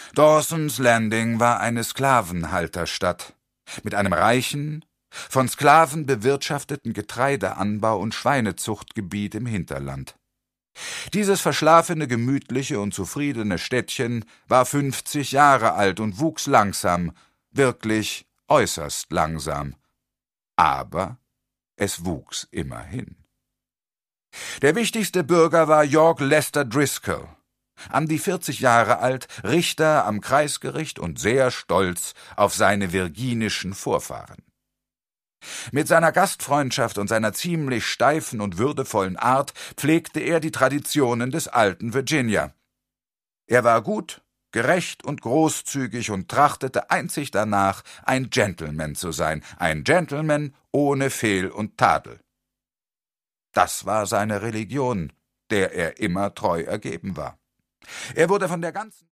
Dawson's Landing war eine Sklavenhalterstadt mit einem reichen, von Sklaven bewirtschafteten Getreideanbau- und Schweinezuchtgebiet im Hinterland. Dieses verschlafene, gemütliche und zufriedene Städtchen war 50 Jahre alt und wuchs langsam, wirklich äußerst langsam. Aber es wuchs immerhin. Der wichtigste Bürger war York Lester Driscoll, an die 40 Jahre alt, Richter am Kreisgericht und sehr stolz auf seine virginischen Vorfahren. Mit seiner Gastfreundschaft und seiner ziemlich steifen und würdevollen Art pflegte er die Traditionen des alten Virginia. Er war gut, gerecht und großzügig und trachtete einzig danach, ein Gentleman zu sein, ein Gentleman ohne Fehl und Tadel. Das war seine Religion, der er immer treu ergeben war. Er wurde von der ganzen